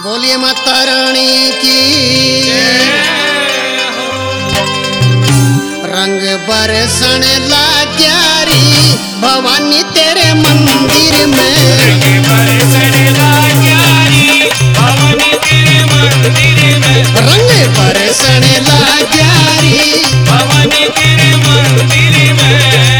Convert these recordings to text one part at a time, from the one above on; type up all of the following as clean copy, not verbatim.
बोलिए माता रानी की। रंग बरसन लाग्या री भवानी तेरे मंदिर में, रंग बरसन लाग्या री भवानी तेरे मंदिर में, रंग बरसन लाग्या री भवानी तेरे मंदिर में।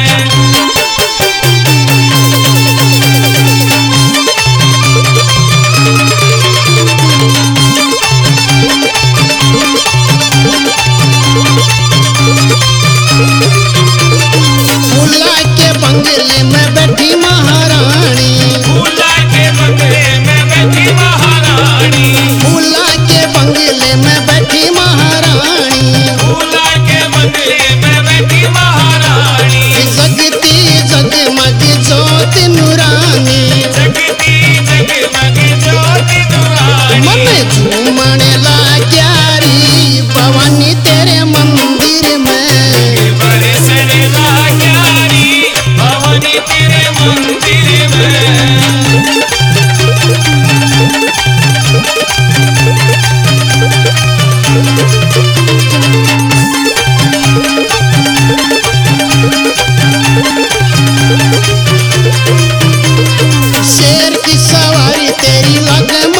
फूला के बंगले में बैठी महारानी, फूला के बंगले में बैठी महारानी, फूला के बंगले में बैठी महारानी, फूला के बंगले में बैठी महारानी, जगती जगमग ज्योत नूरानी, जगती जगमग ज्योति दुरानी। मन झूमण लाग्या री भवानी तेरे मंदिर में, बरसन लाग्या री भवानी तेरे मंदिर में। शेर की सवारी तेरी लग